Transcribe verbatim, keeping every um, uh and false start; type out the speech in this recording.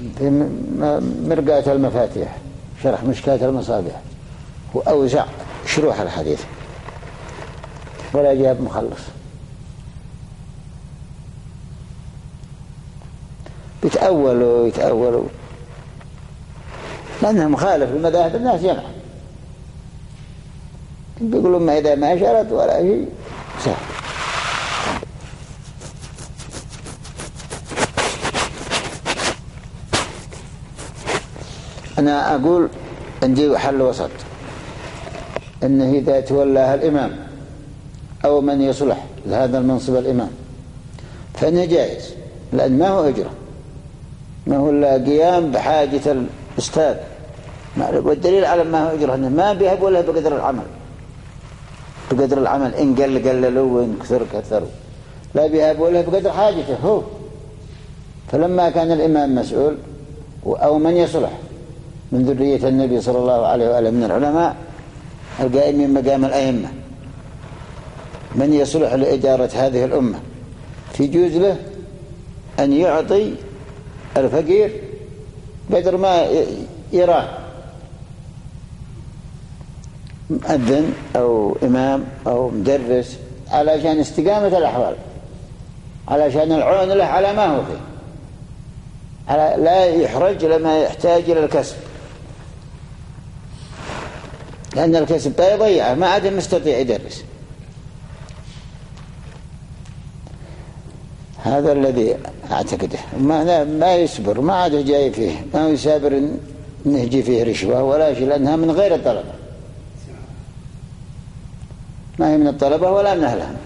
في مرقاة المفاتيح شرح مشكاة المصابيح وأوزع شروح الحديث ولا جاب مخلص، يتأولوا يتأولوا لأنه مخالف لمذاهب الناس جمع، بيقولوا ما إذا ما شرط ولا شيء سهل. أنا أقول عندي حل وسط، أنه إذا تولاها الإمام أو من يصلح لهذا المنصب الإمام فإنه جائز، لأن ما هو أجره، ما هو إلا قيام بحاجة الأستاذ، والدليل على ما هو أجره أنه ما بيهب له بقدر العمل، بقدر العمل إن قل قللوا وإن كثر كثروا، لا بيهب له بقدر حاجته هو. فلما كان الإمام مسؤول أو من يصلح من ذرية النبي صلى الله عليه وآله من العلماء القائمين مقام الأئمة من يصلح لإدارة هذه الأمة، في جوز له أن يعطي الفقير قدر ما يراه، مؤذن أو إمام أو مدرس، علشان استقامة الأحوال، علشان العون له على ما هو فيه، على لا يحرج لما يحتاج إلى الكسب، لأن الكسب يضيعه ما عاد مستطيع يدرس. هذا الذي أعتقده، ما ما يصبر، ما عاد جاي فيه، ما يسابر نهجي فيه رشوة ولا شيء، لأنها من غير الطلبة، ما هي من الطلبة ولا من أهلها.